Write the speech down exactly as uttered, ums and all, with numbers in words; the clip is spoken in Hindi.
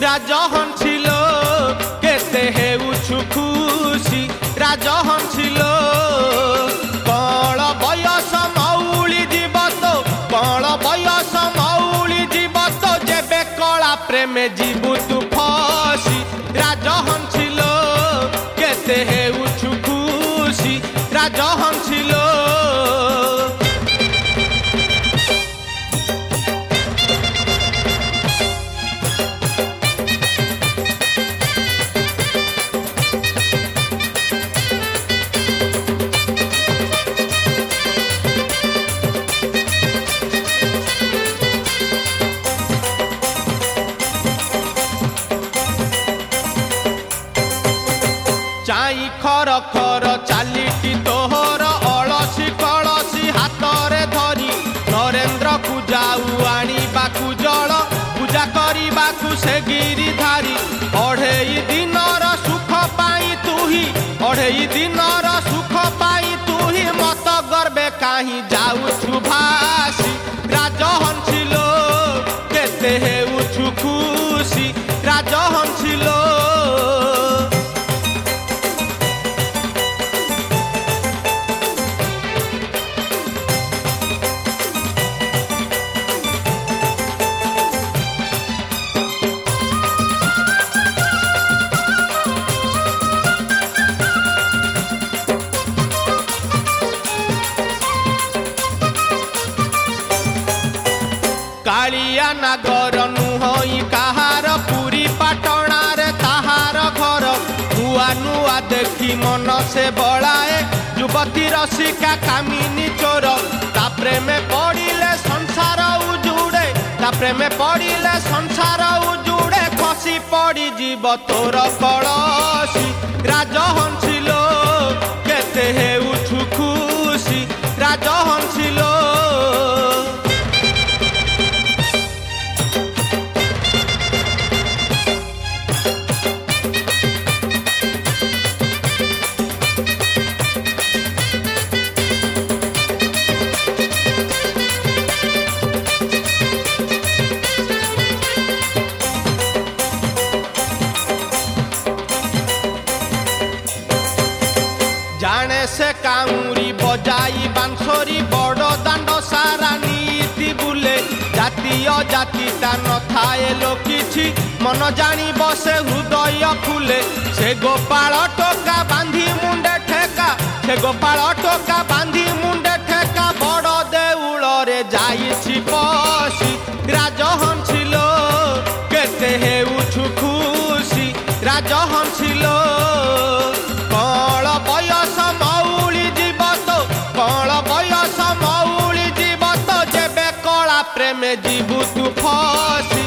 রাজহংসিল কেতে হেউছু খুশি রাজহংসিল কল বয়স মৌলি জীব তো কল বয়স মৌলি জীব তো যেবে কলা প্রেমে জীবু তু ফসি রাজহংসিল কেতে হেউছু খুশি রাজহংসিল চাই খর খর চালিটি তোহর অলসি কলসি হাতরে ধরি নরেন্দ্রকু যাও আনিবাকু জল পূজা করিবাকু সে গিরিধারি অঢ়েই দিনর সুখ পাই তুহি অঢ়েই দিনর সুখ পাই তুহি মত গর্বে কাহি যাউছু ভাসি রাজহংসিল কেতে হেউছু খুশি রাজহংসিল কালিয়া নাগর নুহই কাহার পুরী পাটଣାରେ তাহার ঘর নুয়া নুয়া দেখি মন সে বলায়ে যুবতী রসিকা কামিনী চোর তা প্রেমে পড়িলে সংসার উজুড়ে তা প্রেমে পড়িলে সংসার উজুড়ে খসি পড়ি জীব তোর কলসি রাজহংসিল কেতে হেউছু খুশি রাজহংসিল जाने से काउरी बजाई बांसुरी बड़ दांड सारा नीति बुले जातीय जातिटा न थाए लो किछि मन जानी बसे हृदय खुले से गोपाल टोका बांधी मुंडे ठेका से गोपाल टोका बांधी मुंडे ठेका बड़ देउल रे जाइछि पसी राजहंसिल केते हेउछु खुशी राजहंसिल कल बयस मौली जीव तो कल बयस मौली जीव तो जेबे कला प्रेमे जीवु तू फसी।